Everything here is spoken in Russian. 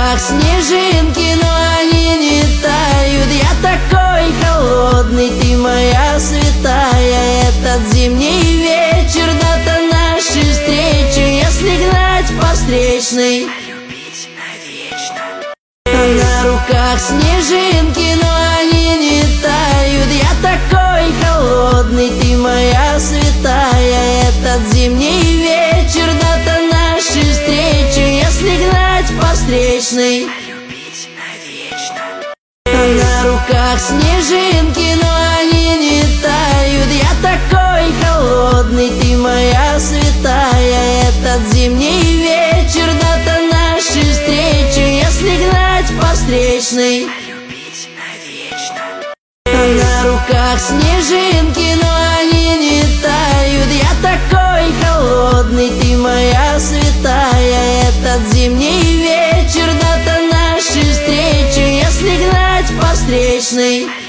руках снежинки, но они не тают. Я такой холодный, ты моя святая. Этот зимний вечер, дата нашей встречи. Если гнать по встречной, любить навечно. на руках снежинки, но они не тают. Я такой холодный, ты моя святая. Этот зимний вечер, дата нашей встречи. Если гнать по встречной, Любить навечно. на руках снежинки, но они не тают. Я такой холодный, ты моя святая. Этот зимний вечер, дата нашей встречи. Если гнать по встречной, Любить навечно. на руках снежинки, но они не тают. Я такой холодный, ты моя святая. Этот зимний вечер, дата нашей встречи. Если гнать по встречной,